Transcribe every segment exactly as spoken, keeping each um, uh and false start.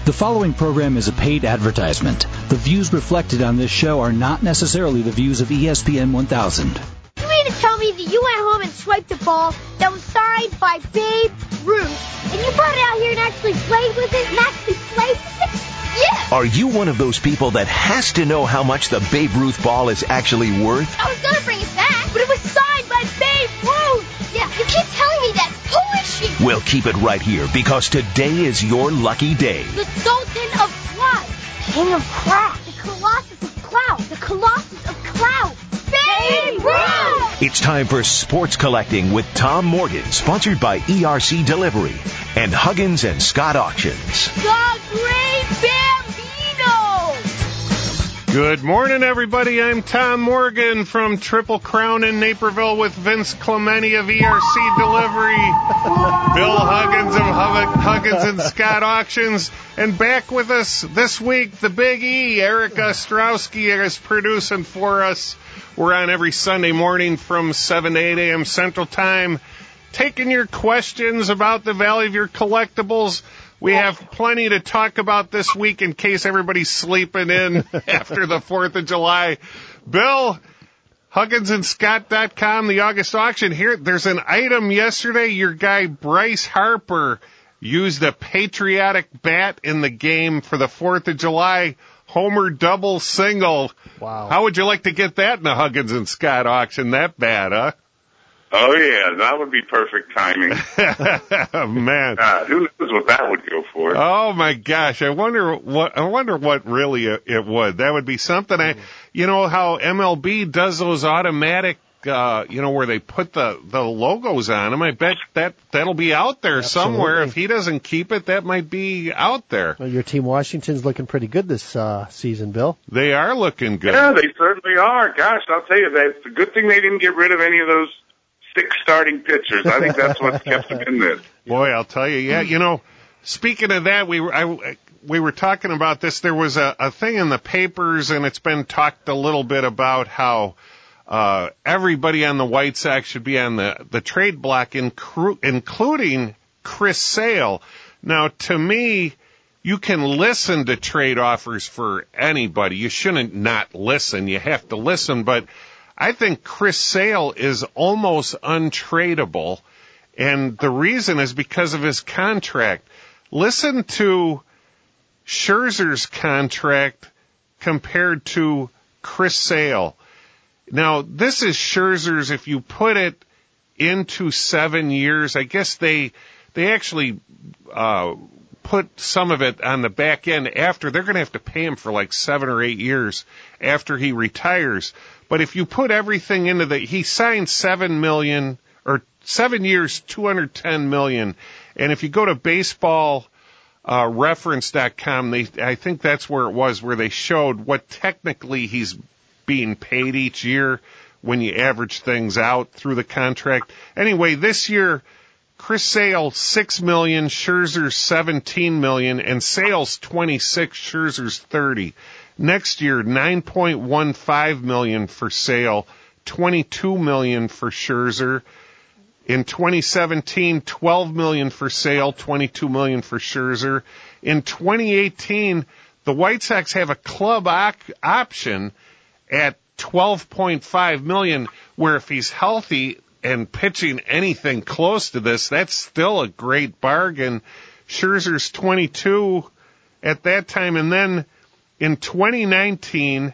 The following program is a paid advertisement. The views reflected on this show are not necessarily the views of E S P N one thousand. You mean to tell me that you went home and swiped a ball that was signed by Babe Ruth, and you brought it out here and actually played with it, and actually played with it? Yeah! Are you one of those people that has to know how much the Babe Ruth ball is actually worth? I was gonna bring it back, but it was signed by Babe Ruth! Yeah, you keep telling me that. Who is she? We'll keep it right here, because today is your lucky day. The Sultan of Clout. King of Clout. The Colossus of Clout. The Colossus of Clout. Babe Ruth! It's time for Sports Collecting with Tom Morgan, sponsored by E R C Delivery and Huggins and Scott Auctions. The Great Bambino! Good morning, everybody. I'm Tom Morgan from Triple Crown in Naperville with Vince Clementi of E R C Delivery, Bill Huggins of Huggins and Scott Auctions, and back with us this week, the Big E, Eric Ostrowski is producing for us. We're on every Sunday morning from seven to eight a.m. Central Time, taking your questions about the value of your collectibles. We have plenty to talk about this week in case everybody's sleeping in after the fourth of July. Bill, Huggins and Scott dot com, the August auction. Here, there's an item yesterday. Your guy Bryce Harper used a patriotic bat in the game for the fourth of July. Homer double single. Wow. How would you like to get that in the Huggins and Scott auction? That bad, huh? Oh, yeah, that would be perfect timing. Oh, man. God, who knows what that would go for? Oh, my gosh. I wonder what, I wonder what really it would. That would be something. I, you know how M L B does those automatic, uh, you know, where they put the, the logos on them. I bet that, that'll be out there Absolutely. somewhere. If he doesn't keep it, that might be out there. Well, your team Washington's looking pretty good this uh, season, Bill. They are looking good. Yeah, they certainly are. Gosh, I'll tell you, that's a good thing they didn't get rid of any of those six starting pitchers. I think that's what's kept them in this. Boy, I'll tell you, yeah, you know, speaking of that, we were, I, we were talking about this. There was a, a thing in the papers, and it's been talked a little bit about how uh, everybody on the White Sox should be on the, the trade block, incru- including Chris Sale. Now, to me, you can listen to trade offers for anybody. You shouldn't not listen. You have to listen, but I think Chris Sale is almost untradeable, and the reason is because of his contract. Listen to Scherzer's contract compared to Chris Sale. Now, this is Scherzer's, if you put it into seven years, I guess they they actually uh put some of it on the back end after. They're going to have to pay him for like seven or eight years after he retires. But if you put everything into the, he signed seven million or seven years, two hundred ten million. And if you go to baseball uh, reference dot com, they, I think that's where it was, where they showed what technically he's being paid each year when you average things out through the contract. Anyway, this year, Chris Sale, six million, Scherzer, seventeen million, and Sale's twenty-six, Scherzer's thirty. Next year, nine point one five million for Sale, twenty-two million for Scherzer. In twenty seventeen, twelve million for Sale, twenty-two million for Scherzer. In twenty eighteen, the White Sox have a club op- option at twelve point five million, where if he's healthy and pitching anything close to this, that's still a great bargain. Scherzer's twenty-two at that time, and then in twenty nineteen,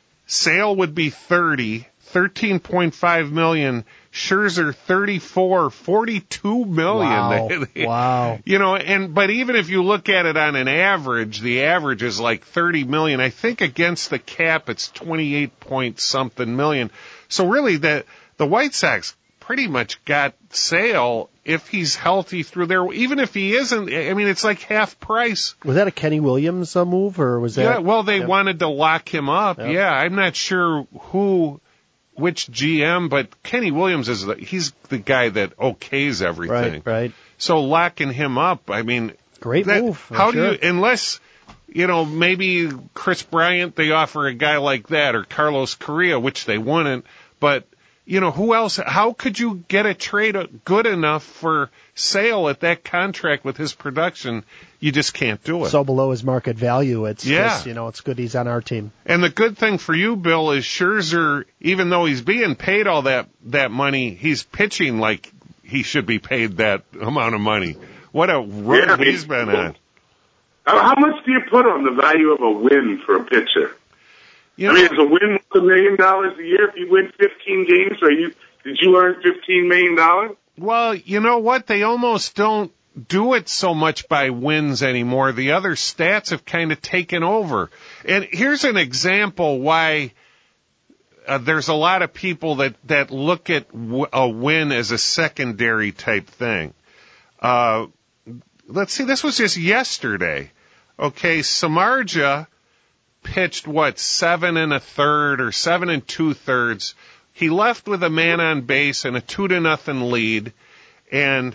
Sale would be thirty, thirteen point five million. Scherzer thirty-four, forty-two million. Wow. They, they, wow. You know, and but even if you look at it on an average, the average is like thirty million. I think against the cap, it's twenty-eight point something million. So really, the the White Sox pretty much got Sale if he's healthy through there. Even if he isn't, I mean, it's like half price. Was that a Kenny Williams uh, move, or was that? Yeah, well, they yeah. wanted to lock him up. Yeah. Yeah, I'm not sure who, which G M, but Kenny Williams is the, he's the guy that okays everything. Right, right. So locking him up, I mean, great that, move. I'm How sure. do you, unless, you know, maybe Chris Bryant, they offer a guy like that, or Carlos Correa, which they wouldn't, but you know, who else? How could you get a trade good enough for Sale at that contract with his production? You just can't do it. So below his market value, it's yeah. just, you know, it's good he's on our team. And the good thing for you, Bill, is Scherzer, even though he's being paid all that, that money, he's pitching like he should be paid that amount of money. What a run yeah, he's been on. How much do you put on the value of a win for a pitcher? You know, I mean, is a win worth a million dollars a year if you win fifteen games? Are you did you earn fifteen million dollars? Well, you know what? They almost don't do it so much by wins anymore. The other stats have kind of taken over. And here's an example why uh, there's a lot of people that, that look at w- a win as a secondary type thing. Uh, let's see, this was just yesterday. Okay, Samardzija pitched, what, seven and a third or seven and two thirds. He left with a man on base and a two to nothing lead, and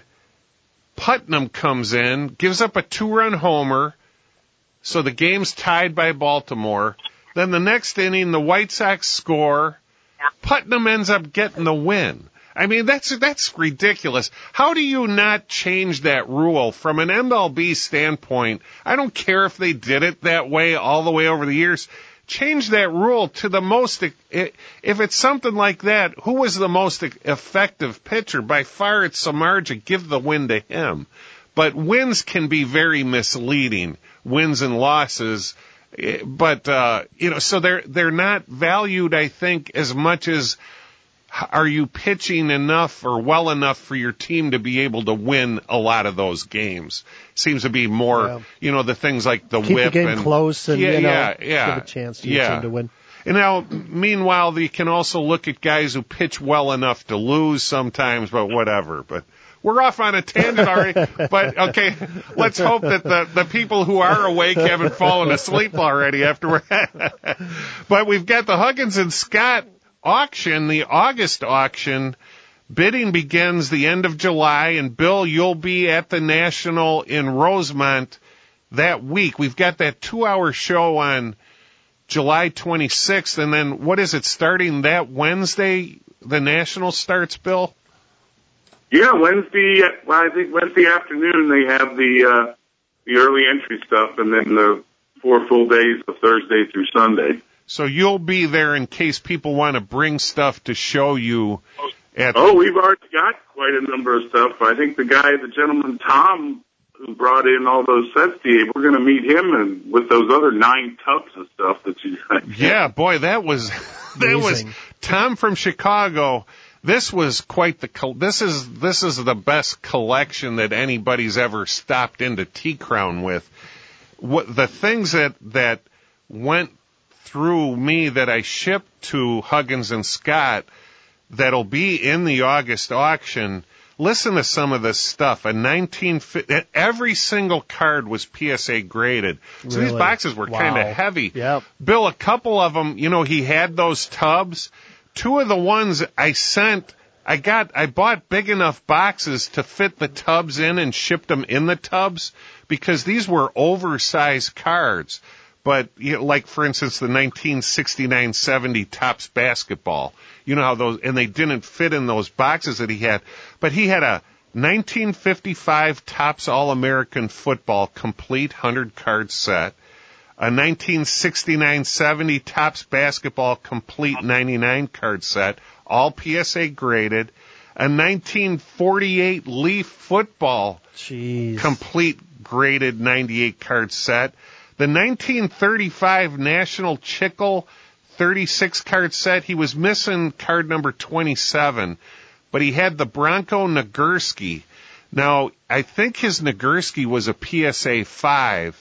Putnam comes in, gives up a two-run homer, so the game's tied by Baltimore. Then the next inning, the White Sox score. Putnam ends up getting the win. I mean, that's that's ridiculous. How do you not change that rule from an M L B standpoint? I don't care if they did it that way all the way over the years. Change that rule to the most, if it's something like that, who was the most effective pitcher? By far it's Samardzija. Give the win to him. But wins can be very misleading, wins and losses. But, uh, you know, so they're, they're not valued, I think, as much as are you pitching enough or well enough for your team to be able to win a lot of those games? Seems to be more, yeah. you know, the things like the Keep whip. the game and, close and, yeah, you know, yeah, yeah. give a chance to yeah. your team to win. And now, meanwhile, you can also look at guys who pitch well enough to lose sometimes, but whatever. But we're off on a tangent already. But, okay, let's hope that the, the people who are awake haven't fallen asleep already after we're But we've got the Huggins and Scott auction, the August auction. Bidding begins the end of July, and Bill, you'll be at the National in Rosemont that week. We've got that two-hour show on July twenty-sixth, and then what is it, starting that Wednesday, the National starts, Bill? Yeah, Wednesday, well, I think Wednesday afternoon they have the uh, the early entry stuff, and then the four full days of Thursday through Sunday. So you'll be there in case people want to bring stuff to show you. At oh, we've already got quite a number of stuff. I think the guy, the gentleman Tom, who brought in all those sets to you, we're going to meet him and with those other nine tubs of stuff that you got. Yeah, boy, that was that was Tom from Chicago. This was quite the this is this is the best collection that anybody's ever stopped into T Crown with. What the things that that went through me that I shipped to Huggins and Scott that'll be in the August auction. Listen to some of this stuff. A nineteen every single card was P S A graded. So really? These boxes were wow. kind of heavy. Yep. Bill, a couple of them, you know, he had those tubs. Two of the ones I sent, I got, I bought big enough boxes to fit the tubs in and shipped them in the tubs because these were oversized cards. But, you know, like, for instance, the nineteen sixty-nine seventy Topps basketball. You know how those, and they didn't fit in those boxes that he had. But he had a nineteen fifty-five Topps All-American Football complete one hundred card set, a nineteen sixty-nine seventy Topps Basketball complete ninety-nine card set, all P S A graded, a nineteen forty-eight Leaf Football Jeez. complete graded ninety-eight card set, the nineteen thirty-five National Chickle thirty-six card set. He was missing card number twenty-seven, but he had the Bronco Nagurski. Now, I think his Nagurski was a P S A five.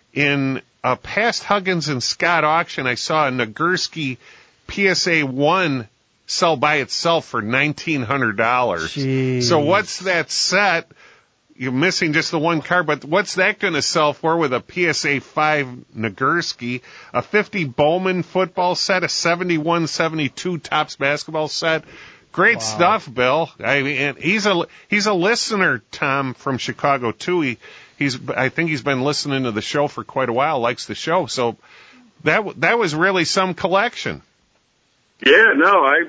In a past Huggins and Scott auction, I saw a Nagurski P S A one sell by itself for nineteen hundred dollars. Jeez. So what's that set? You're missing just the one card, but what's that going to sell for with a P S A five Nagurski, a fifty Bowman football set, a seventy-one seventy-two Topps basketball set? Great wow. stuff, Bill. I mean, and he's a he's a listener, Tom, from Chicago too. He he's I think he's been listening to the show for quite a while. Likes the show, so that that was really some collection. Yeah, no, I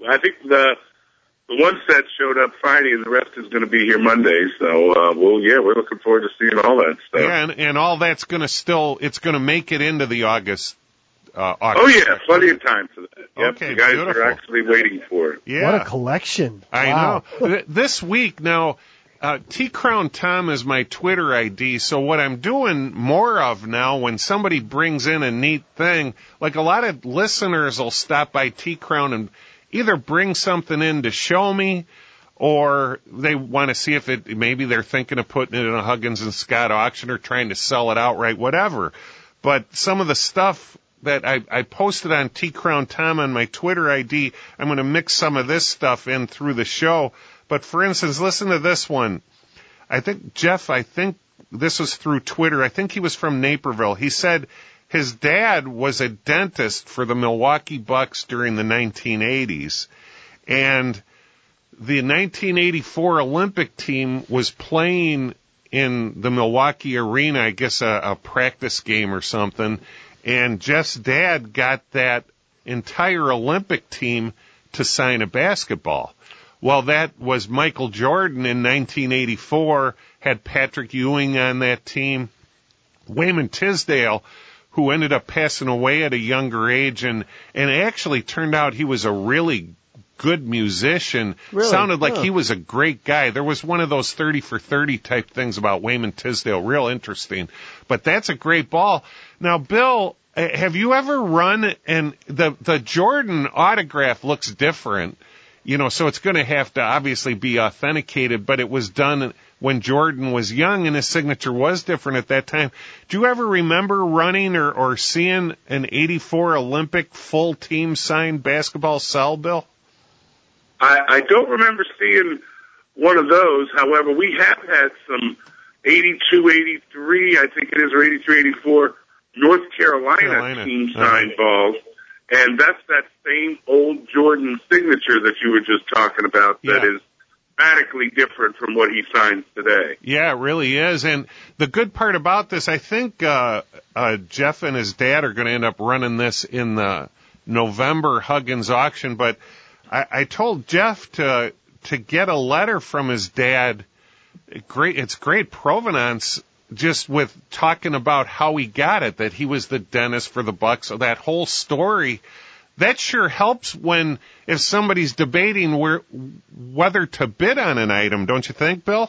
I think the the one set showed up Friday, and the rest is going to be here Monday. So, uh, well, yeah, we're looking forward to seeing all that stuff. Yeah, and, and all that's going to still, it's going to make it into the August. Uh, August oh yeah, plenty of time for that. Yep, okay, the guys beautiful. are actually waiting for it. Yeah, what a collection! I wow. know. This week now. Uh, T Crown Tom is my Twitter I D, so what I'm doing more of now when somebody brings in a neat thing, like a lot of listeners will stop by T Crown and either bring something in to show me, or they want to see if it, maybe they're thinking of putting it in a Huggins and Scott auction or trying to sell it outright, whatever. But some of the stuff that I, I posted on T Crown Tom on my Twitter I D, I'm going to mix some of this stuff in through the show. But for instance, listen to this one. I think, Jeff, I think this was through Twitter. I think he was from Naperville. He said his dad was a dentist for the Milwaukee Bucks during the nineteen eighties. And the nineteen eighty-four Olympic team was playing in the Milwaukee arena, I guess a, a practice game or something. And Jeff's dad got that entire Olympic team to sign a basketball. Well, that was Michael Jordan in nineteen eighty-four, had Patrick Ewing on that team. Wayman Tisdale, who ended up passing away at a younger age, and, and it actually turned out he was a really good musician. Really? Sounded like Huh. he was a great guy. There was one of those thirty for thirty type things about Wayman Tisdale, real interesting. But that's a great ball. Now, Bill, have you ever run, and the, the Jordan autograph looks different. You know, so it's going to have to obviously be authenticated, but it was done when Jordan was young and his signature was different at that time. Do you ever remember running or, or seeing an eighty-four Olympic full team signed basketball sell, Bill? I, I don't remember seeing one of those. However, we have had some eighty-two, eighty-three, I think it is, or eighty-three, eighty-four North Carolina, Carolina. team signed uh-huh. balls. And that's that same old Jordan signature that you were just talking about that yeah. is radically different from what he signs today. Yeah, it really is. And the good part about this, I think uh, uh, Jeff and his dad are going to end up running this in the November Huggins auction. But I, I told Jeff to to get a letter from his dad. Great, it's great provenance. Just with talking about how he got it, that he was the dentist for the Bucks, so that whole story, that sure helps when, if somebody's debating where, whether to bid on an item, don't you think, Bill?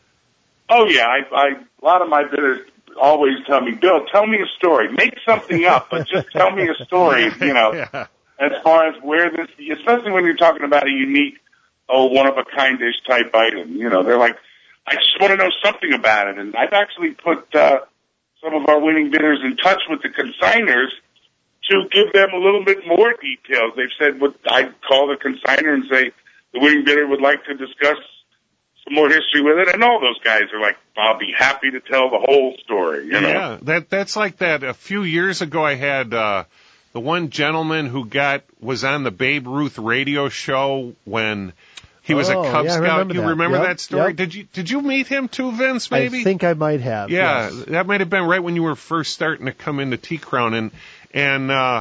Oh yeah, I, I, a lot of my bidders always tell me, Bill, tell me a story. Make something up, but just tell me a story, you know, yeah. as far as where this, especially when you're talking about a unique, oh, one-of-a-kind-ish type item. You know, they're like, I just want to know something about it. And I've actually put uh, some of our winning bidders in touch with the consigners to give them a little bit more details. They've said, what I'd call the consigner and say, the winning bidder would like to discuss some more history with it. And all those guys are like, I'll be happy to tell the whole story. You know? Yeah, that that's like that. A few years ago, I had uh, the one gentleman who got was on the Babe Ruth radio show when he was oh, a Cub yeah, Scout. remember You that. remember Yep, that story? Yep. Did you did you meet him too, Vince? Maybe I think I might have. Yeah, yes. that might have been right when you were first starting to come into T Crown, and and uh,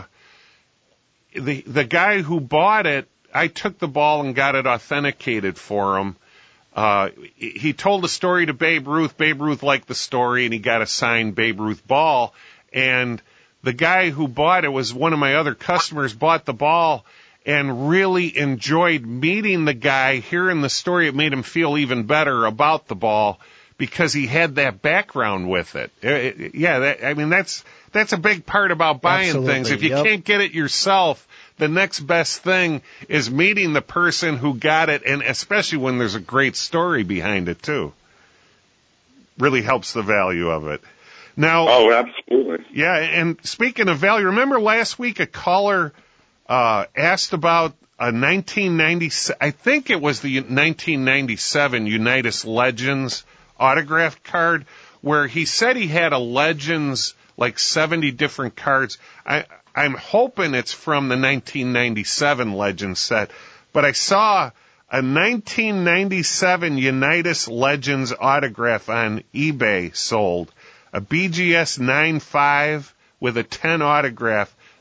the the guy who bought it, I took the ball and got it authenticated for him. Uh, he told the story to Babe Ruth. Babe Ruth liked the story, and he got a signed Babe Ruth ball. And the guy who bought it was one of my other customers, bought the ball and really enjoyed meeting the guy, hearing the story. It made him feel even better about the ball because he had that background with it. it, it yeah, that, I mean, that's that's a big part about buying Absolutely, things. If you yep. can't get it yourself, the next best thing is meeting the person who got it, and especially when there's a great story behind it, too. Really helps the value of it. Now, oh, absolutely. Yeah, and speaking of value, remember last week a caller uh, asked about a nineteen ninety-seven, I think it was the nineteen ninety-seven Unitas Legends autographed card, where he said he had a Legends, like seventy different cards. I I'm hoping it's from the nineteen ninety-seven Legends set, but I saw a nineteen ninety-seven Unitas Legends autograph on eBay sold, a B G S nine five with a ten autograph,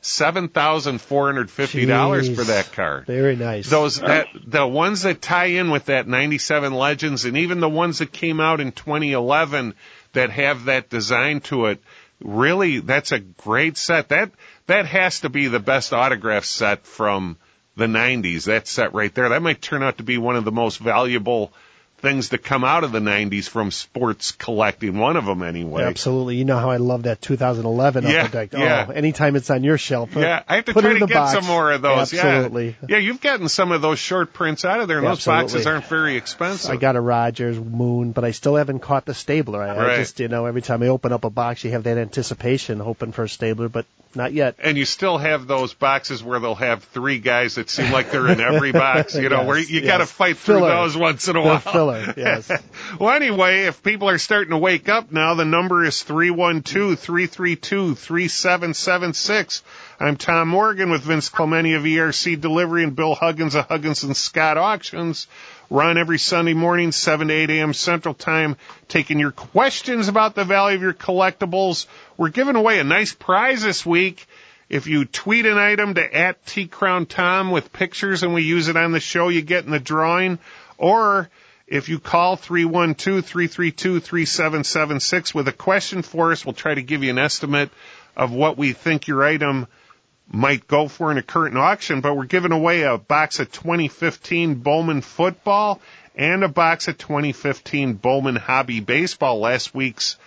seven thousand four hundred fifty dollars for that card. Very nice. Those that the ones that tie in with that ninety-seven Legends, and even the ones that came out in twenty eleven that have that design to it, really, that's a great set. That that has to be the best autograph set from the nineties. That set right there. That might turn out to be one of the most valuable things to come out of the nineties from sports collecting, one of them anyway. Yeah, absolutely. You know how I love that two thousand eleven yeah, Upper Deck. Yeah. Oh, anytime it's on your shelf. Yeah, I have to put try it in to the get box. some more of those. Absolutely. Yeah. yeah, you've gotten some of those short prints out of there, and those Absolutely. boxes aren't very expensive. I got a Rogers Moon, but I still haven't caught the Stabler. I, right. I just, you know, every time I open up a box, you have that anticipation, hoping for a Stabler, but not yet. And you still have those boxes where they'll have three guys that seem like they're in every box, you know, yes, where you yes. got to fight Filler. through those once in a while. The filler, yes. Well, anyway, if people are starting to wake up now, the number is three one two, three three two, three seven seven six. I'm Tom Morgan with Vince Clementi of E R C Delivery and Bill Huggins of Huggins and Scott Auctions. We're on every Sunday morning, seven to eight a.m. Central Time, taking your questions about the value of your collectibles. We're giving away a nice prize this week. If you tweet an item to at T Crown Tom with pictures and we use it on the show, you get in the drawing. Or if you call three one two, three three two, three seven seven six with a question for us, we'll try to give you an estimate of what we think your item might go for in a current auction. But we're giving away a box of twenty fifteen Bowman football and a box of twenty fifteen Bowman Hobby baseball. Last week's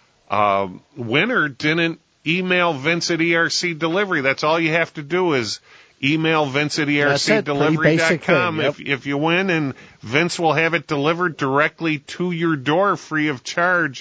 uh, winner didn't email Vince at E R C Delivery. That's all you have to do is email Vince at E R C delivery dot com yep. if, if you win, and Vince will have it delivered directly to your door free of charge.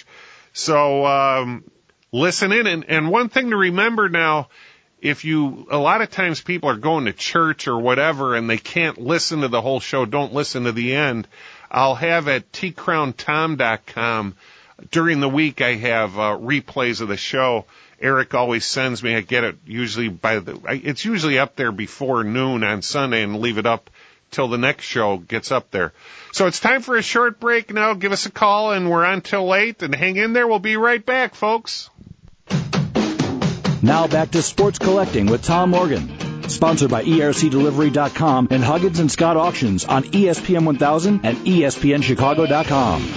So um, listen in. And, and one thing to remember now, if you, a lot of times people are going to church or whatever and they can't listen to the whole show, don't listen to the end. I'll have at T Crown Tom dot com during the week, I have uh, replays of the show. Eric always sends me, I get it usually by the, it's usually up there before noon on Sunday and leave it up till the next show gets up there. So it's time for a short break now. Give us a call and we're on till late, and hang in there. We'll be right back, folks. Now back to Sports Collecting with Tom Morgan. Sponsored by E R C delivery dot com and Huggins and Scott Auctions on E S P N one thousand and E S P N chicago dot com.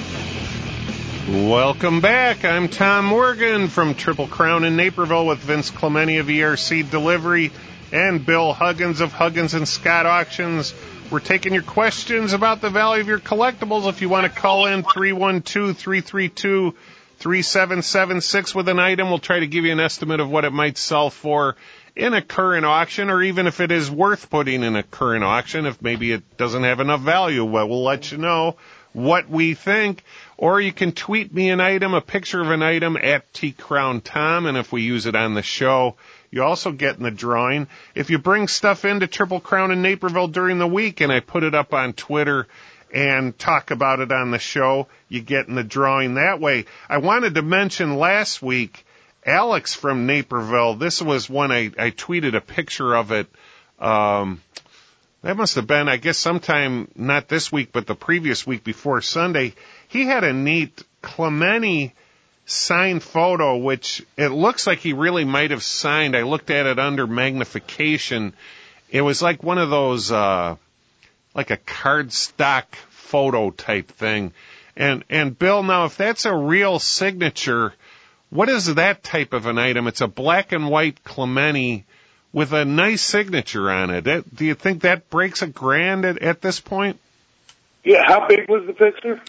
Welcome back. I'm Tom Morgan from Triple Crown in Naperville with Vince Clementi of E R C Delivery and Bill Huggins of Huggins and Scott Auctions. We're taking your questions about the value of your collectibles. If you want to call in, three one two, three three two, three seven seven six with an item, we'll try to give you an estimate of what it might sell for in a current auction, or even if it is worth putting in a current auction. If maybe it doesn't have enough value, well, we'll let you know what we think. Or you can tweet me an item, a picture of an item, at T Crown Tom, and if we use it on the show, you also get in the drawing. If you bring stuff into Triple Crown in Naperville during the week and I put it up on Twitter and talk about it on the show, you get in the drawing that way. I wanted to mention last week, Alex from Naperville, this was when I, I tweeted a picture of it. Um, that must have been, I guess, sometime, not this week, but the previous week before Sunday. He had a neat Clementi signed photo, which it looks like he really might have signed. I looked at it under magnification. It was like one of those, uh, like a cardstock photo type thing. And, and Bill, now if that's a real signature, what is that type of an item? It's a black and white Clementi with a nice signature on it. That, do you think that breaks a grand at, at this point? Yeah, how big was the picture?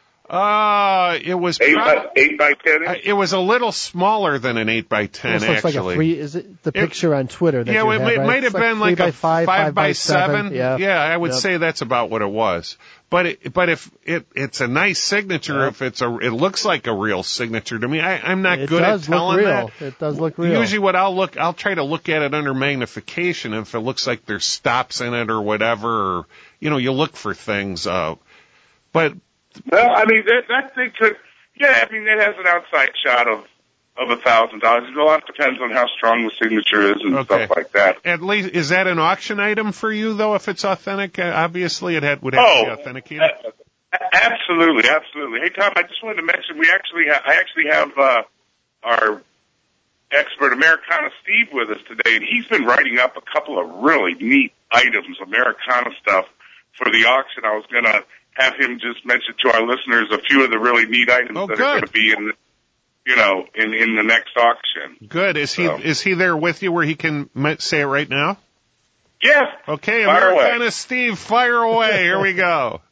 Uh, it was eight, prob- by, eight by ten. Uh, it was a little smaller than an eight by ten. This looks actually, like a three. Is it the picture it, on Twitter? That yeah, you it have, might, right? might have it's been like, like a five, five, five by seven. seven. Yeah, yeah, I would yep. say that's about what it was. But it, but if it it's a nice signature, yep. if it's a it looks like a real signature to me. I, I'm not it good does at telling look real. that. It does look real. Usually, what I'll look, I'll try to look at it under magnification. If it looks like there's stops in it or whatever, or you know, you look for things. Uh, but well, I mean that that thing could. Yeah, I mean, it has an outside shot of of a thousand dollars. A lot depends on how strong the signature is and okay. stuff like that. At least, is that an auction item for you though? If it's authentic, uh, obviously it had, would have oh, to be authenticated. Uh, absolutely, absolutely. Hey Tom, I just wanted to mention we actually ha- I actually have uh, our expert, Americana Steve, with us today, and he's been writing up a couple of really neat items, Americana stuff, for the auction. I was going to have him just mention to our listeners a few of the really neat items oh, that good. are going to be in, the, you know, in in the next auction. Good. Is he so. is he there with you where he can say it right now? Yeah. Okay, fire Americana away. Steve, fire away. Here we go.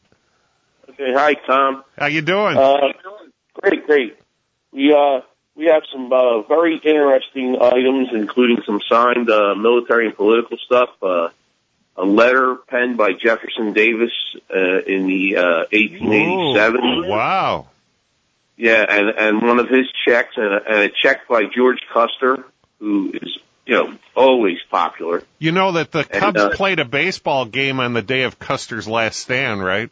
Okay, hi Tom. How you doing? Uh, great, great. We uh we have some uh, very interesting items, including some signed uh, military and political stuff. Uh, a letter penned by Jefferson Davis uh, in the uh, eighteen eighty-seven. Ooh, wow. Yeah, and and one of his checks, and a, and a check by George Custer, who is you know always popular. You know that the Cubs and, uh, played a baseball game on the day of Custer's last stand, right?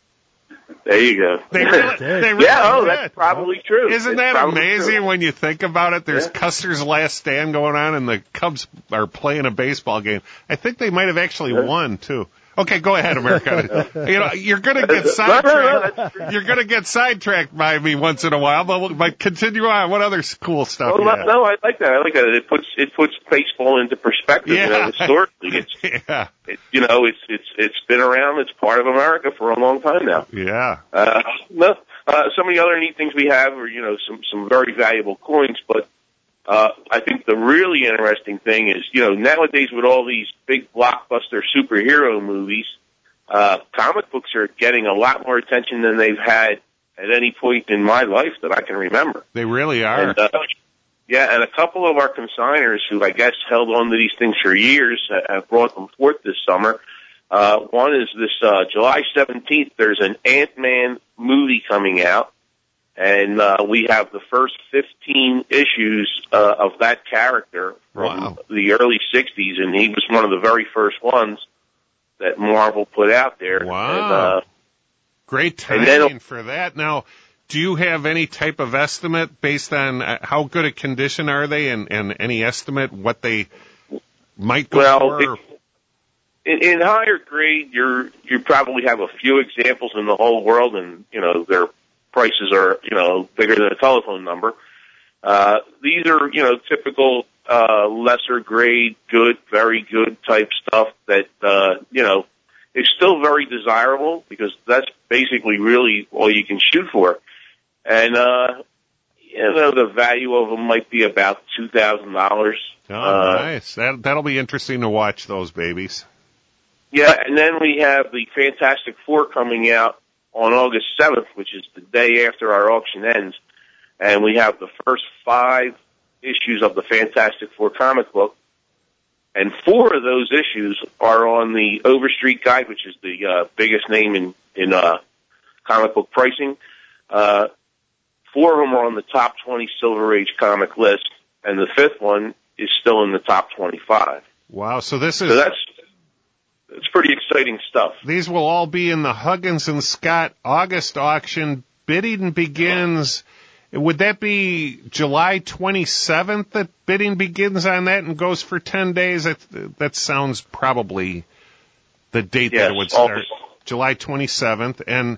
There you go. They really, they really yeah, oh, did. that's probably true. Isn't it's that amazing true. when you think about it? There's Yeah. Custer's last stand going on, and the Cubs are playing a baseball game. I think they might have actually Yeah. won, too. Okay, go ahead, America. you know, you're gonna get No, sidetracked. no, no, You're gonna get sidetracked by me once in a while, but, we'll, but continue on. What other cool stuff? Oh, you no, have? no, I like that. I like that. It puts it puts baseball into perspective. Yeah. You know, historically, it's yeah, it, you know it's it's it's been around. It's part of America for a long time now. yeah. Uh, no, uh, some of the other neat things we have are you know some some very valuable coins, but uh, I think the really interesting thing is you know nowadays with all these big blockbuster superhero movies. Uh, comic books are getting a lot more attention than they've had at any point in my life that I can remember. They really are. And, uh, yeah, and a couple of our consigners who I guess held on to these things for years uh, have brought them forth this summer. Uh, one is this uh, July seventeenth, there's an Ant-Man movie coming out, and uh, we have the first fifteen issues uh, of that character from Wow. the early sixties, and he was one of the very first ones that Marvel put out there. Wow. And, uh, Great and timing then- for that. Now, do you have any type of estimate based on uh, how good a condition are they and, and any estimate what they might go well, for? in, in higher grade, you're, you probably have a few examples in the whole world, and, you know, their prices are, you know, bigger than a telephone number. Uh, these are, you know, typical uh, lesser grade, good, very good type stuff that, uh, you know, is still very desirable because that's basically really all you can shoot for. And, uh, you know, the value of them might be about two thousand dollars. Oh, uh, nice. That, that'll be interesting to watch those babies. Yeah, and then we have the Fantastic Four coming out on August seventh, which is the day after our auction ends. And we have the first five issues of the Fantastic Four comic book. And four of those issues are on the Overstreet Guide, which is the uh, biggest name in, in uh, comic book pricing. Uh, four of them are on the top twenty Silver Age comic list, and the fifth one is still in the top twenty-five. Wow, so this is... So that's, it's pretty exciting stuff. These will all be in the Huggins and Scott August auction. Bidding begins... Would that be July twenty-seventh that bidding begins on that and goes for ten days? That, that sounds probably the date Yes, that it would start. August. July twenty-seventh. And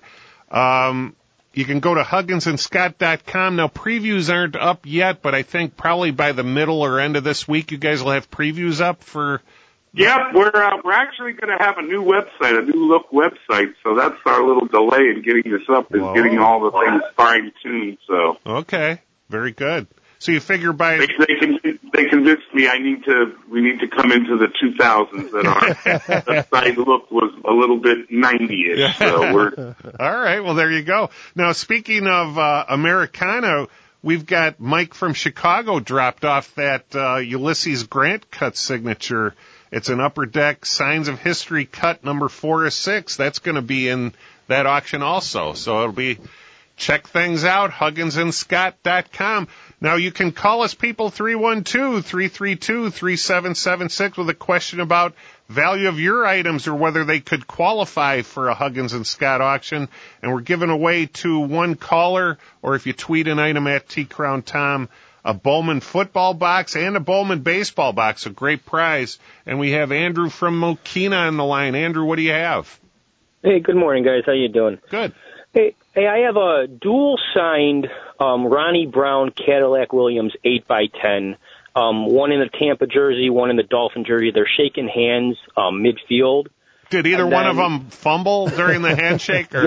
um, you can go to huggins and scott dot com. Now, previews aren't up yet, but I think probably by the middle or end of this week, you guys will have previews up for... Yep, we're uh, we're actually going to have a new website, a new look website. So that's our little delay in getting this up, is Whoa. getting all the things fine tuned. So Okay, very good. So you figure by... they they, con- they convinced me I need to we need to come into the two thousands. That our website look was a little bit ninety-ish. So we're All right, well, there you go. Now, speaking of uh, Americana, we've got Mike from Chicago dropped off that uh, Ulysses Grant cut signature. It's an Upper Deck Signs of History cut number four or six. That's going to be in that auction also. So it'll be, check things out, huggins and scott dot com. Now you can call us, people, three one two, three three two, three seven seven six with a question about value of your items or whether they could qualify for a Huggins and Scott auction. And we're giving away to one caller, or if you tweet an item at T Crown Tom, a Bowman football box and a Bowman baseball box, a great prize. And we have Andrew from Mokina on the line. Andrew, what do you have? Hey, good morning, guys. How you doing? Good. Hey, hey, I have a dual-signed um, Ronnie Brown Cadillac Williams eight by ten Um, one in the Tampa jersey, one in the Dolphin jersey. They're shaking hands um, midfield. Did either And one then, of them fumble during the handshake? Or?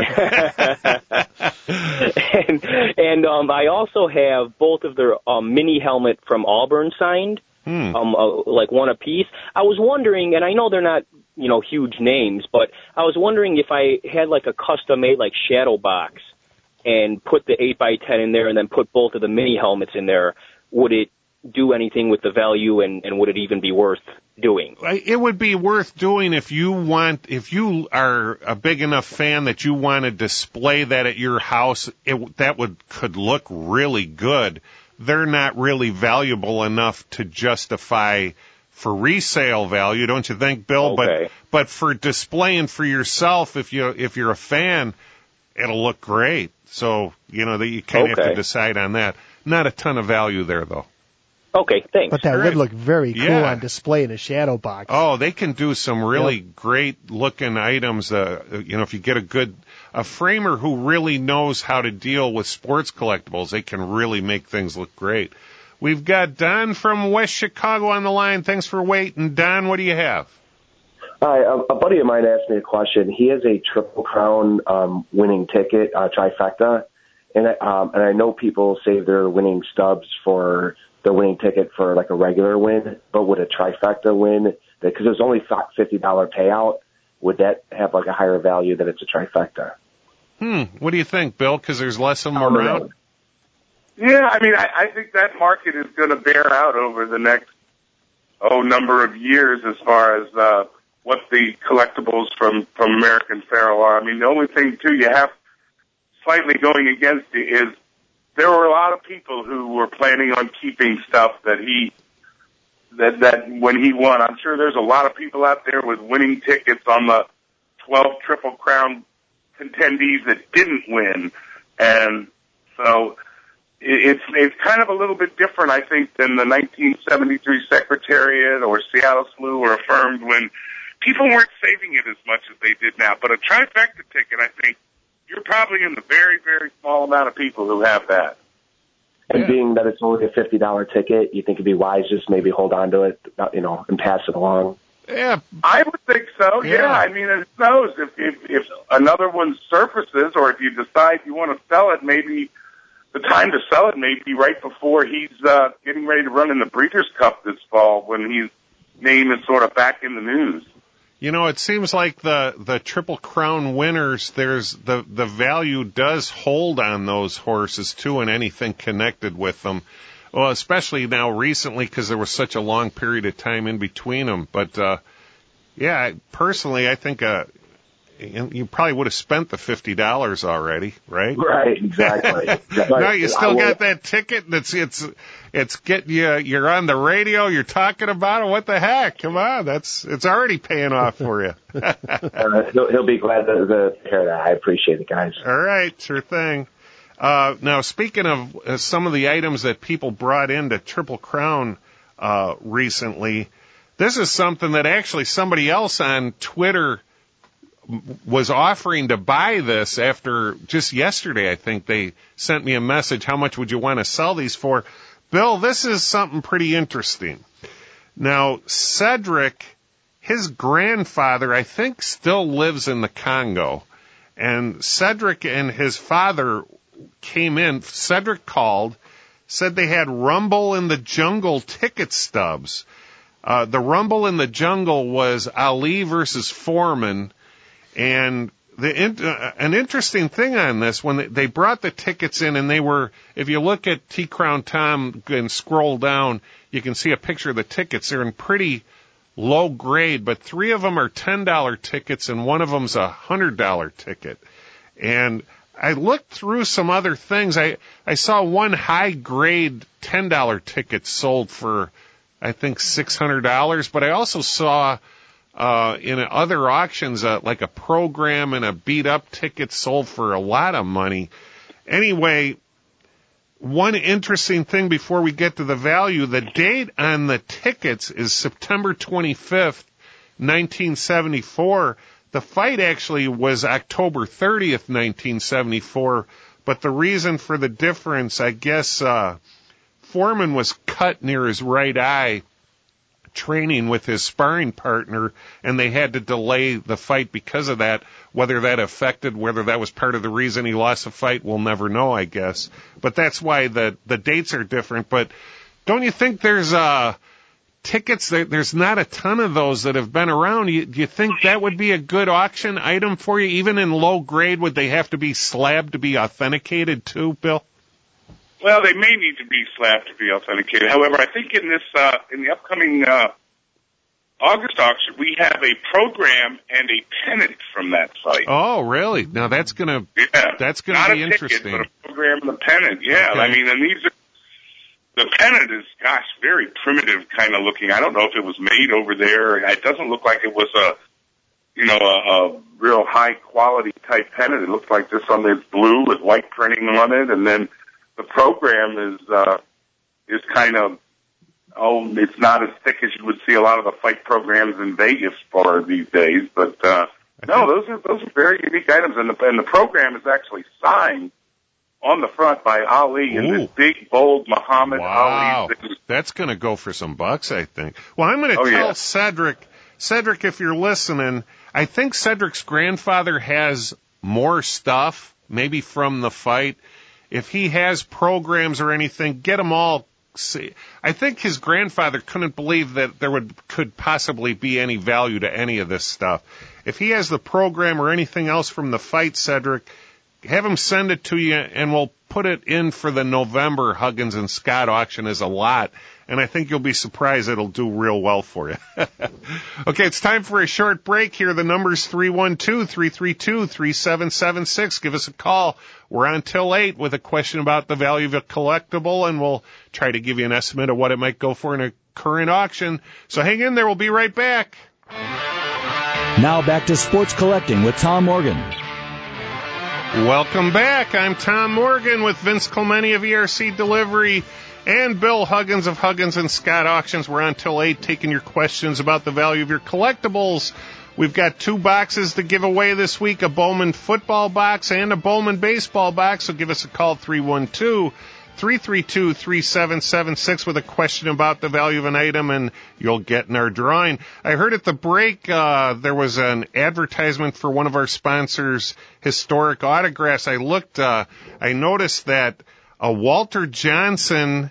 and and um, I also have both of their um, mini helmet from Auburn signed, hmm. um, uh, like one apiece. I was wondering, and I know they're not, you know, huge names, but I was wondering if I had like a custom-made like shadow box and put the eight by ten in there and then put both of the mini helmets in there, would it do anything with the value, and, and would it even be worth doing? It would be worth doing if you want, if you are a big enough fan that you want to display that at your house. It, that would could look really good. They're not really valuable enough to justify for resale value, don't you think, Bill? Okay. But but for displaying for yourself, if you if you're a fan, it'll look great. So you know that you kind of okay. have to decide on that. Not a ton of value there, though. Okay, thanks. But that All would right. look very cool Yeah. on display in a shadow box. Oh, they can do some really Yep. great looking items. Uh, you know, if you get a good, a framer who really knows how to deal with sports collectibles, they can really make things look great. We've got Don from West Chicago on the line. Thanks for waiting. Don, what do you have? Hi, a, a buddy of mine asked me a question. He has a Triple Crown um, winning ticket, uh, trifecta, and I, um, and I know people save their winning stubs for the winning ticket for like a regular win, but would a trifecta win, because there's only fifty dollars payout, would that have like a higher value than it's a trifecta? Hmm. What do you think, Bill? Because there's less of them I don't around. know. Yeah, I mean, I, I think that market is going to bear out over the next, oh, number of years as far as uh, what the collectibles from, from American Pharoah are. I mean, the only thing, too, you have slightly going against you is there were a lot of people who were planning on keeping stuff that he, that, that when he won. I'm sure there's a lot of people out there with winning tickets on the twelve Triple Crown contendees that didn't win. And so it's, it's kind of a little bit different, I think, than the nineteen seventy-three Secretariat or Seattle Slew or Affirmed, when people weren't saving it as much as they did now. But a trifecta ticket, I think, you're probably in the very, very small amount of people who have that. And Yeah. being that it's only a fifty dollars ticket, you think it'd be wise just maybe hold on to it, you know, and pass it along? Yeah. I would think so, yeah. Yeah. I mean, who knows? If, if, if another one surfaces, or if you decide you want to sell it, maybe the time to sell it may be right before he's uh, getting ready to run in the Breeders' Cup this fall, when his name is sort of back in the news. You know, it seems like the, the Triple Crown winners, there's the, the value does hold on those horses, too, and anything connected with them. Well, especially now recently, because there was such a long period of time in between them. But, uh, yeah, personally, I think uh, you probably would have spent the fifty dollars already, right? Right, exactly. No, you still I will- got that ticket. That's it's it's getting you. You're on the radio. You're talking about it. What the heck? Come on, that's it's already paying off for you. uh, he'll, he'll be glad to, to hear that. I appreciate it, guys. All right, sure thing. Uh, now, speaking of uh, some of the items that people brought into Triple Crown uh, recently, this is something that actually somebody else on Twitter was offering to buy this after just yesterday. I think they sent me a message. How much would you want to sell these for? Bill, this is something pretty interesting. Now, Cedric, his grandfather, I think, still lives in the Congo. And Cedric and his father came in. Cedric called, said they had Rumble in the Jungle ticket stubs. Uh, the Rumble in the Jungle was Ali versus Foreman. And the in, uh, an interesting thing on this, when they, they brought the tickets in, and they were, if you look at T Crown Tom and scroll down, you can see a picture of the tickets. They're in pretty low grade, but three of them are ten dollars tickets, and one of them's a one hundred dollars ticket. And I looked through some other things. I, I saw one high grade ten dollars ticket sold for, I think, six hundred dollars, but I also saw Uh, in other auctions, uh, like a program and a beat-up ticket sold for a lot of money. Anyway, one interesting thing before we get to the value, the date on the tickets is September twenty-fifth, nineteen seventy-four. The fight actually was October thirtieth, nineteen seventy-four, but the reason for the difference, I guess, uh, Foreman was cut near his right eye training with his sparring partner, and they had to delay the fight because of that. Whether that affected, whether that was part of the reason he lost the fight, we'll never know, I guess. But that's why the, the dates are different. But don't you think there's uh, tickets, there's not a ton of those that have been around. You, do you think that would be a good auction item for you? Even in low grade, would they have to be slabbed to be authenticated too, Bill? Well, they may need to be slabbed to be authenticated. However, I think in this, uh, in the upcoming, uh, August auction, we have a program and a pennant from that site. Oh, really? Now that's gonna, yeah. that's gonna Not be a interesting. Ticket, but a program and a pennant. Yeah. Okay. I mean, and these are, the pennant is, gosh, very primitive kind of looking. I don't know if it was made over there. It doesn't look like it was a, you know, a, a real high quality type pennant. It looks like just something that's blue with white printing on it, and then the program is uh, is kind of, oh, it's not as thick as you would see a lot of the fight programs in Vegas for these days. But uh, no, those are those are very unique items, and the and the program is actually signed on the front by Ali in this big, bold Muhammad wow. Ali. Wow, that's going to go for some bucks, I think. Well, I'm going to oh, tell yeah. Cedric, Cedric, if you're listening, I think Cedric's grandfather has more stuff, maybe from the fight. If he has programs or anything, get them all. See, I think his grandfather couldn't believe that there would could possibly be any value to any of this stuff. If he has the program or anything else from the fight, Cedric, have him send it to you, and we'll put it in for the November Huggins and Scott auction as a lot. And I think you'll be surprised it'll do real well for you. Okay, it's time for a short break here. The number's three one two, three three two, three seven seven six. Give us a call. We're on till eight with a question about the value of a collectible, and we'll try to give you an estimate of what it might go for in a current auction. So hang in there. We'll be right back. Now back to Sports Collecting with Tom Morgan. Welcome back. I'm Tom Morgan with Vince Clementi of E R C Delivery and Bill Huggins of Huggins and Scott Auctions. We're on till eight taking your questions about the value of your collectibles. We've got two boxes to give away this week, a Bowman football box and a Bowman baseball box. So give us a call, three one two, three three two, three seven seven six with a question about the value of an item, and you'll get in our drawing. I heard at the break uh, there was an advertisement for one of our sponsors, Historic Autographs. I looked, uh, I noticed that a Walter Johnson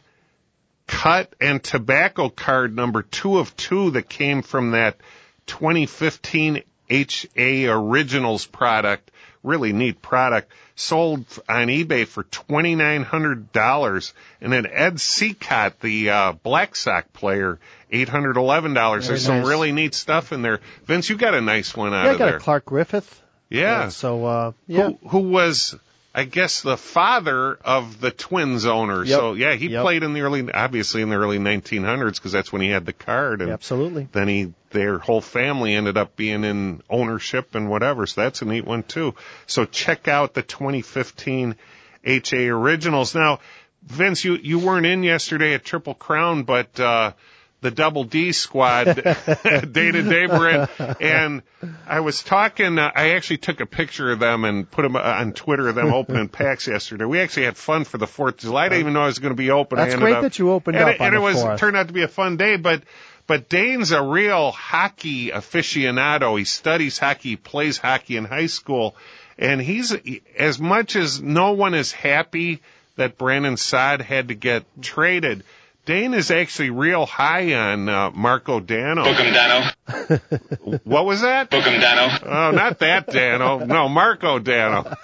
cut and tobacco card number two of two that came from that twenty fifteen H A Originals product, really neat product, sold on eBay for twenty-nine hundred dollars. And then Ed Seacott, the uh, Black Sox player, eight hundred eleven dollars. Very There's nice. some really neat stuff in there. Vince, you got a nice one out yeah, of I got there. a Clark Griffith. Yeah. Uh, so, uh, yeah. Who, who was, I guess, the father of the Twins owner. Yep. So, yeah, he Yep. played in the early, obviously in the early nineteen hundreds, because that's when he had the card. And Absolutely. then he, their whole family ended up being in ownership and whatever. So that's a neat one, too. So check out the twenty fifteen H A Originals. Now, Vince, you, you weren't in yesterday at Triple Crown, but, uh, the Double D squad day to day we're in. And I was talking, uh, I actually took a picture of them and put them on Twitter of them opening packs yesterday. We actually had fun for the fourth of July. I didn't even know I was going to be open. That's I ended great up, that you opened and up it, on and the it was fourth. turned out to be a fun day, but But Dane's a real hockey aficionado. He studies hockey, he plays hockey in high school, and he's, as much as no one is happy that Brandon Saad had to get traded, Dane is actually real high on uh, Marco Dano. Book him, Dano. What was that? Book him, Dano. Oh, not that Dano. No, Marco Dano.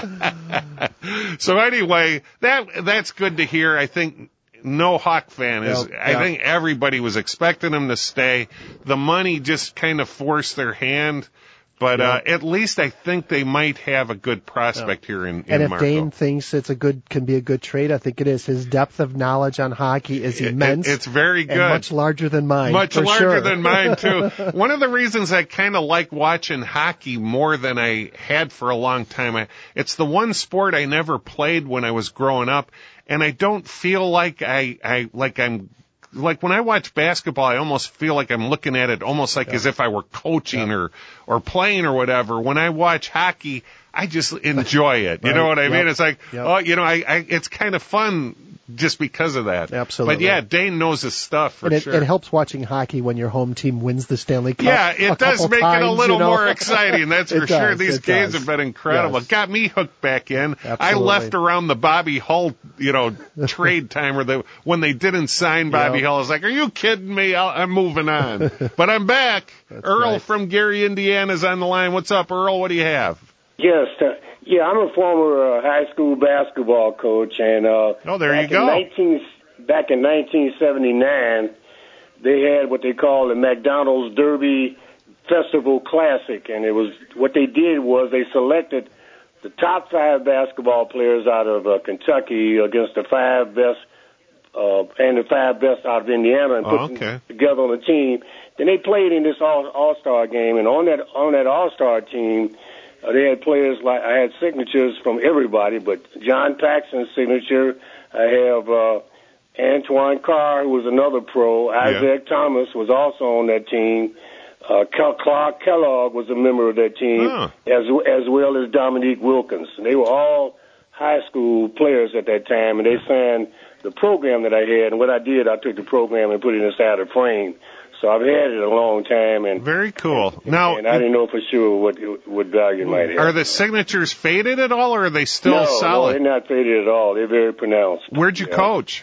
So anyway, that that's good to hear. I think no Hawk fan is. Yep, I yep. think everybody was expecting him to stay. The money just kind of forced their hand. But uh, at least I think they might have a good prospect here in, in And if Marco. Dane thinks it's a good, can be a good trade, I think it is. His depth of knowledge on hockey is immense. It, it's very good. And much larger than mine. Much for larger sure. than mine, too. One of the reasons I kind of like watching hockey more than I had for a long time, I, it's the one sport I never played when I was growing up, and I don't feel like I, I like I'm Like when I watch basketball, I almost feel like I'm looking at it almost like yeah. as if I were coaching yeah. or, or playing or whatever. When I watch hockey, I just enjoy it. You right. know what I yep. mean? It's like, yep. oh, you know, I, I, it's kind of fun just because of that. Absolutely. But yeah, Dane knows his stuff for and it, sure. It helps watching hockey when your home team wins the Stanley Cup. Yeah, it does make times, it a little you know? more exciting. That's for It sure. does, These it games does. have been incredible. Yes. It got me hooked back in. Absolutely. I left around the Bobby Hull, you know, trade time where they, when they didn't sign Bobby Yep. Hull. I was like, are you kidding me? I'll, I'm moving on. But I'm back. That's Earl right. from Gary, Indiana is on the line. What's up, Earl? What do you have? Yes, uh, yeah, I'm a former uh, high school basketball coach, and uh, Oh, there back you go. In nineteen, back in nineteen seventy-nine, they had what they called the McDonald's Derby Festival Classic, and it was what they did was they selected the top five basketball players out of uh, Kentucky against the five best uh, and the five best out of Indiana, and put Oh, okay. them together on a team. Then they played in this all All Star game, and on that on that All Star team. Uh, they had players like, I had signatures from everybody, but John Paxson's signature. I have uh, Antoine Carr, who was another pro. Isaac Thomas was also on that team. Uh, Clark Kellogg was a member of that team, Huh. as as well as Dominique Wilkins. And they were all high school players at that time, and they signed the program that I had. And what I did, I took the program and put it inside a frame. So I've had it a long time, and Very cool. Now, and I didn't know for sure what what value it might have. are the signatures faded at all, or are they still no, solid? No, they're not faded at all. They're very pronounced. Where'd you Yeah. coach?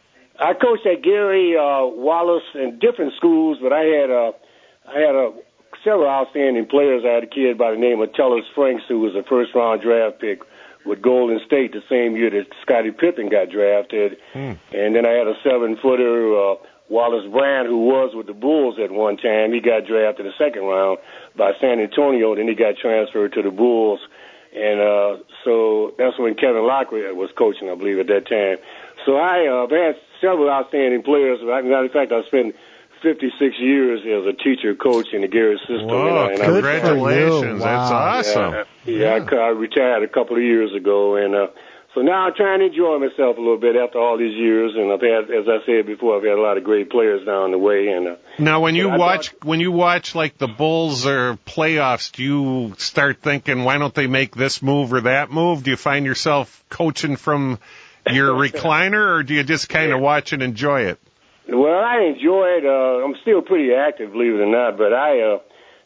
I coached at Gary, uh, Wallace, and different schools, but I had uh, I had uh, several outstanding players. I had a kid by the name of Tellus Franks, who was a first-round draft pick with Golden State the same year that Scottie Pippen got drafted. Hmm. And then I had a seven-footer, uh, Wallace Bryant, who was with the Bulls at one time. He got drafted the second round by San Antonio. Then he got transferred to the Bulls. And uh, so that's when Kevin Lockwood was coaching, I believe, at that time. So I, uh, I've had several outstanding players. As a matter of fact, I spent fifty-six years as a teacher coach in the Gary system. Whoa, and I, and congratulations. Wow. That's awesome. Yeah, yeah, yeah. I, I retired a couple of years ago, and uh, so now I'm trying to enjoy myself a little bit after all these years. And I've had, as I said before, I've had a lot of great players down the way. And uh, Now, when you I watch thought- when you watch like the Bulls or playoffs, do you start thinking, why don't they make this move or that move? Do you find yourself coaching from your recliner, or do you just kind of watch and enjoy it? Well, I enjoy it. Uh, I'm still pretty active, believe it or not. But I, uh,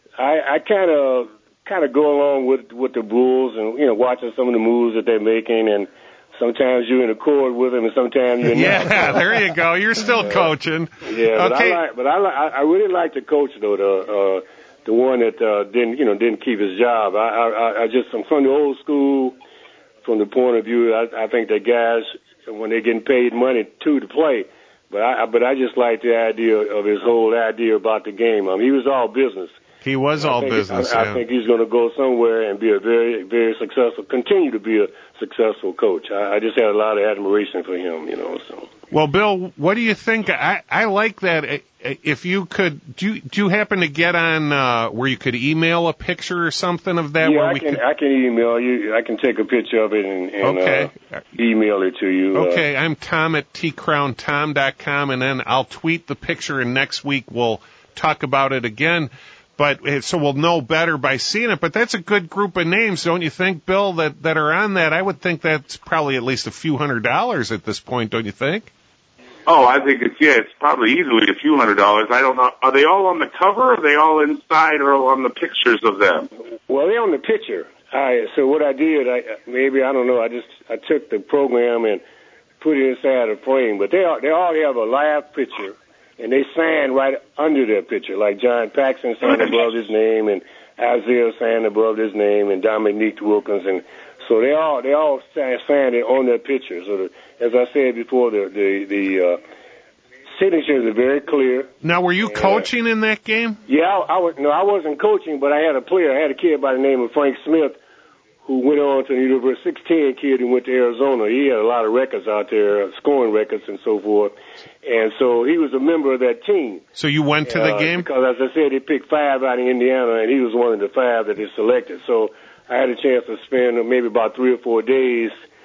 I, I kind of, kind of go along with with the Bulls, and you know, watching some of the moves that they're making, and sometimes you're in accord with them, and sometimes you're not. Yeah, there you go. You're still coaching. Yeah, but Okay. I like, but I like, I really like the coach though, the uh, the one that uh, didn't, you know, didn't keep his job. I, I, I just, I'm from the old school. From the point of view, I, I think that guys, when they're getting paid money too to play, but I, but I just like the idea of his whole idea about the game. I mean, he was all business. He was all I think, business. I, yeah. I think he's going to go somewhere and be a very, very successful, continue to be a successful coach. I, I just had a lot of admiration for him, you know. So. Well, Bill, what do you think? I, I like that. If you could, do you, do you happen to get on uh, where you could email a picture or something of that? Yeah, where I we can. could... I can email you. I can take a picture of it and, and Okay. uh, email it to you. Okay, I'm Tom at t crown tom dot com, and then I'll tweet the picture, and next week we'll talk about it again. But uh, so we'll know better by seeing it. But that's a good group of names, don't you think, Bill, that, that are on that? I would think that's probably at least a few hundred dollars at this point, don't you think? Oh, I think it's, yeah, it's probably easily a few hundred dollars. I don't know. Are they all on the cover? Or are they all inside or on the pictures of them? Well, they're on the picture. I, so what I did, I maybe, I don't know, I just, I took the program and put it inside a frame. But they all, they all have a live picture, and they sign right under their picture, like John Paxson signed above his name, and Isaiah signed above his name, and Dominique Wilkins, and so they all they all signed it on their picture. So the, as I said before, the the, the uh, signatures are very clear. Now, were you and, coaching in that game? Yeah, I, I was. No, I wasn't coaching, but I had a player. I had a kid by the name of Frank Smith, who went on to the University. six ten kid who went to Arizona. He had a lot of records out there, scoring records and so forth. And so he was a member of that team. So you went to the uh, game? Because, as I said, they picked five out of Indiana, and he was one of the five that they selected. So I had a chance to spend maybe about three or four days,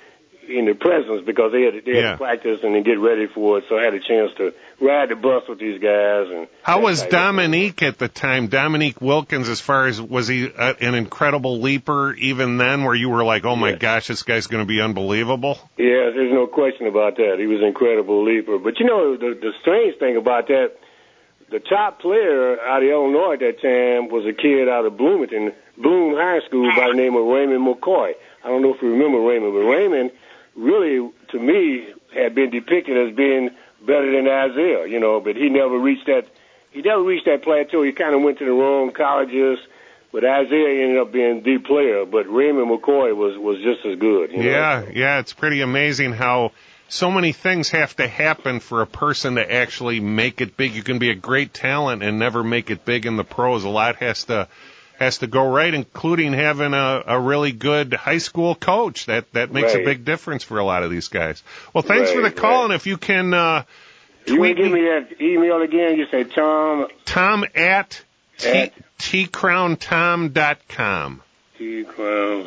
in the presence because they had, they had Yeah. to practice and then get ready for it. So I had a chance to ride the bus with these guys. And How that was type of thing. Dominique at the time? Dominique Wilkins, as far as, was he a, an incredible leaper even then, where you were like, oh my Yeah. gosh, this guy's going to be unbelievable? Yeah, there's no question about that. He was an incredible leaper. But you know, the, the strange thing about that, the top player out of Illinois at that time was a kid out of Bloomington, Bloom High School by the name of Raymond McCoy. I don't know if you remember Raymond, but Raymond really, to me, had been depicted as being better than Isaiah, you know, but he never reached that, he never reached that plateau. He kind of went to the wrong colleges, but Isaiah ended up being the player, but Raymond McCoy was, was just as good. You know? Yeah, yeah, it's pretty amazing how so many things have to happen for a person to actually make it big. You can be a great talent and never make it big in the pros. A lot has to has to go right, including having a, a really good high school coach. That that makes Right. a big difference for a lot of these guys. Well, thanks for the Right, call, right. and if you can uh, You want tweet to give me, me that email again? You say Tom Tom at at t crown tom dot com. T Crown.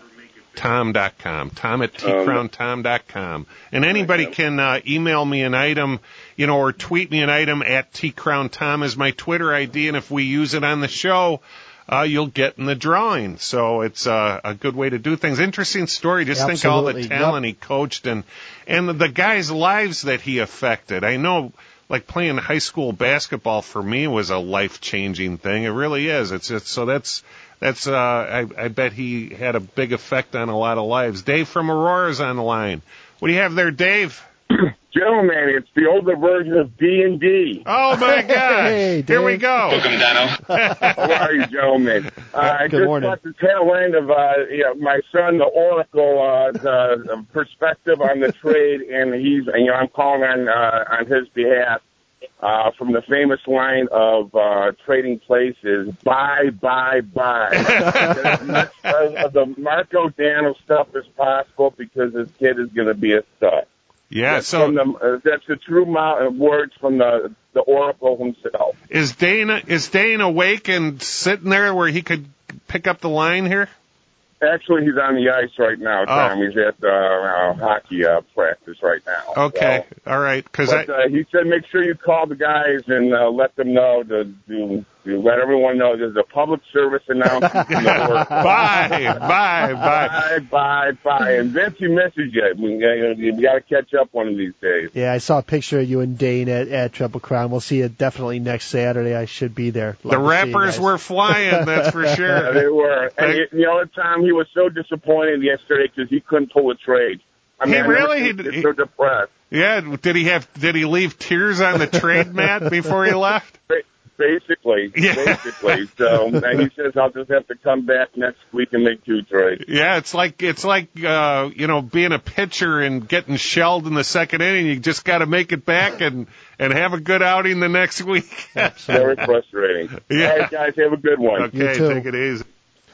Tom dot com. Tom at t crown tom dot com. And anybody can uh, email me an item, you know, or tweet me an item at tcrowntom is my Twitter I D, and if we use it on the show, uh, you'll get in the drawing. So it's uh, a good way to do things. Interesting story. Just think all the Absolutely. talent he coached and, and the guys' lives that he affected. I know, like, playing high school basketball for me was a life-changing thing. It really is. It's, it's so that's... That's, uh, I, I bet he had a big effect on a lot of lives. Dave from Aurora's on the line. What do you have there, Dave? Gentlemen, it's the older version of D and D. Oh, my gosh. Hey, Here we Dave. go. Welcome, Dano. How are you, gentlemen? Uh, I Good just morning. got the tail end of uh, you know, my son, the Oracle, uh, the perspective on the trade, and he's, you know, I'm calling on uh, on his behalf. Uh, from the famous line of uh, trading places, buy, buy, buy. As much of the Marco Dano stuff as possible because this kid is going to be a stud. Yeah, That's, so from the, uh, that's the true mo- words from the, the Oracle himself. is Dane, is Dane awake and sitting there where he could pick up the line here? Actually, he's on the ice right now, Tom. He's at uh, uh, hockey uh, practice right now. Okay, So, all right, because but I... uh, he said make sure you call the guys and uh, let them know to, to, to let everyone know there's a public service announcement. from the Oracle. Bye, bye, bye. Bye, bye, bye. And Vince, he misses you. We, uh, you got to catch up one of these days. Yeah, I saw a picture of you and Dane at, at Triple Crown. We'll see you definitely next Saturday. I should be there. The Love to see you rappers guys. were flying, that's for Yeah, sure. they were. And Thank- you you know, Tom, he was so disappointed yesterday because he couldn't pull a trade. I mean, He I never really- seen he- him so depressed. Yeah, did he have? Did he leave tears on the trade mat before he left? Ba- Basically, Yeah. basically. So and he says I'll just have to come back next week and make two trades. Yeah, it's like it's like uh, you know, being a pitcher and getting shelled in the second inning. You just got to make it back and and have a good outing the next week. Very frustrating. Yeah. All right, guys, have a good one. Okay, You too. take it easy.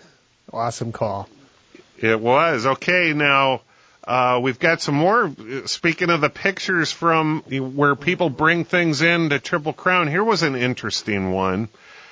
Awesome call. It was okay. Now uh, we've got some more. Speaking of the pictures from where people bring things in to Triple Crown, here was an interesting one.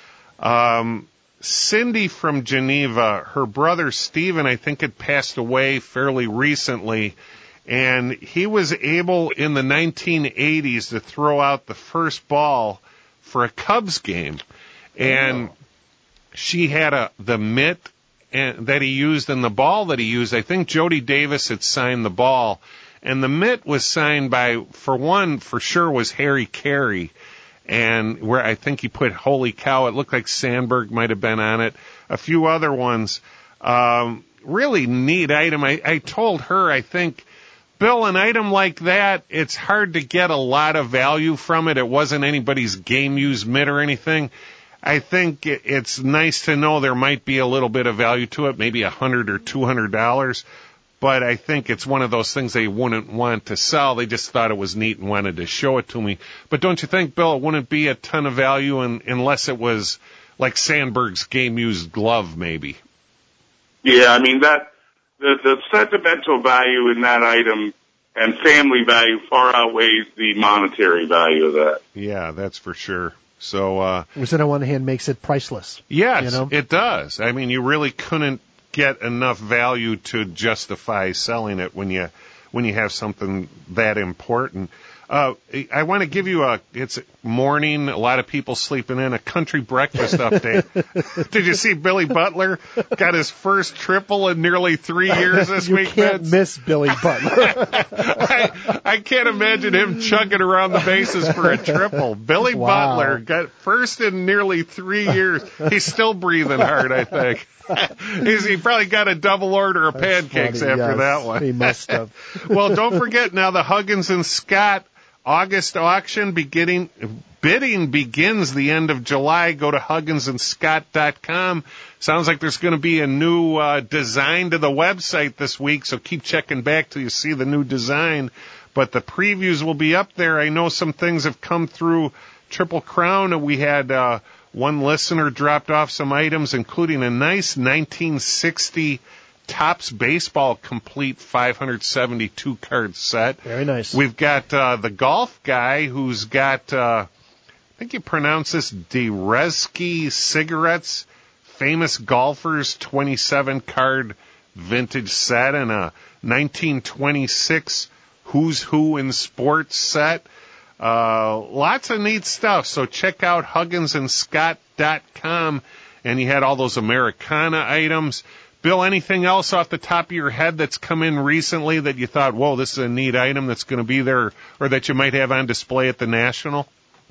Um, Cindy from Geneva, her brother Stephen, I think, had passed away fairly recently, and he was able in the nineteen eighties to throw out the first ball for a Cubs game, and she had a the mitt and, that he used and the ball that he used. I think Jody Davis had signed the ball, and the mitt was signed by, for one, for sure was Harry Carey. And where I think he put Holy Cow, it looked like Sandberg might have been on it, a few other ones. Um, really neat item. I, I told her, I think, Bill, an item like that, it's hard to get a lot of value from it. It wasn't anybody's game-used mitt or anything. I think it, it's nice to know there might be a little bit of value to it, maybe a hundred or two hundred dollars. But I think it's one of those things they wouldn't want to sell. They just thought it was neat and wanted to show it to me. But don't you think, Bill, it wouldn't be a ton of value in, unless it was like Sandberg's game-used glove, maybe? Yeah, I mean, that the, the sentimental value in that item and family value far outweighs the monetary value of that. Yeah, that's for sure. So, uh, Which on one hand makes it priceless. yes, You know? it does. I mean, you really couldn't get enough value to justify selling it when you when you have something that important. Uh, I want to give you a, it's morning, a lot of people sleeping in, a country breakfast update. Did you see Billy Butler got his first triple in nearly three years this you week? You can't Vince? miss Billy Butler. I, I can't imagine him chugging around the bases for a triple. Billy Wow. Butler got first in nearly three years. He's still breathing hard, I think. He's, he probably got a double order of That's pancakes funny, after yes. that one. He must have. Well, don't forget now the Huggins and Scott August auction beginning bidding begins the end of July. Go to huggins and scott dot com. Sounds like there's going to be a new uh, design to the website this week, so keep checking back till you see the new design. But the previews will be up there. I know some things have come through Triple Crown. We had uh, one listener dropped off some items, including a nice nineteen sixty Topps Baseball Complete five hundred seventy-two card set. Very nice. We've got uh, the golf guy who's got, uh, I think you pronounce this, Derezky Cigarettes, Famous Golfers twenty-seven card vintage set, and a nineteen twenty-six Who's Who in Sports set. Uh, lots of neat stuff. So check out huggins and scott dot com, and you had all those Americana items. Bill, anything else off the top of your head that's come in recently that you thought, whoa, this is a neat item that's going to be there, or that you might have on display at the National?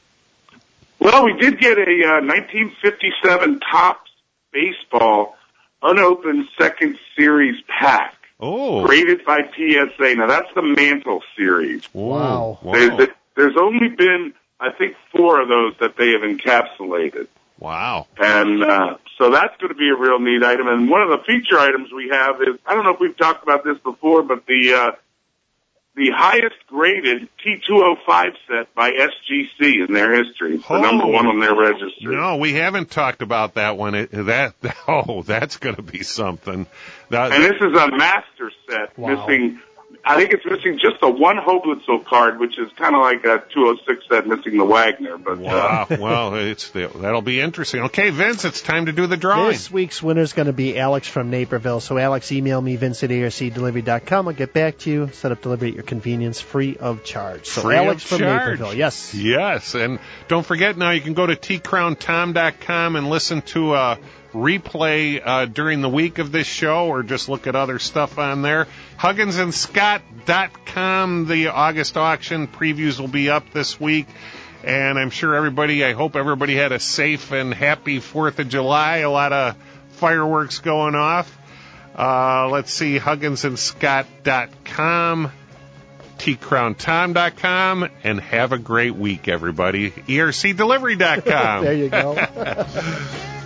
Well, we did get a uh, nineteen fifty-seven Topps Baseball unopened second series pack. Oh. Graded by P S A. Now, that's the Mantle series. Wow. There's, there's only been, I think, four of those that they have encapsulated. Wow. And uh, so that's going to be a real neat item. And one of the feature items we have is, I don't know if we've talked about this before, but the uh, the highest graded T two oh five set by S G C in their history. It's the Oh. number one on their registry. No, we haven't talked about that one. It, that oh, that's going to be something. That, And this is a master set, Wow. missing, I think it's missing just the one Hoblitzel card, which is kind of like a two oh six set missing the Wagner. But wow. uh, Well, it's the, that'll be interesting. Okay, Vince, it's time to do the drawing. This week's winner is going to be Alex from Naperville. So, Alex, email me, Vince at A R C delivery dot com. I'll get back to you. Set up delivery at your convenience, free of charge. So, Free Alex of from charge. Naperville, yes. Yes, and don't forget now you can go to t crown tom dot com and listen to a replay uh, during the week of this show, or just look at other stuff on there. huggins and scott dot com, the August auction previews will be up this week. And I'm sure everybody, I hope everybody had a safe and happy fourth of July. A lot of fireworks going off. Uh, let's see, huggins and scott dot com. t crown tom dot com, and have a great week, everybody. E R C delivery dot com. There you go.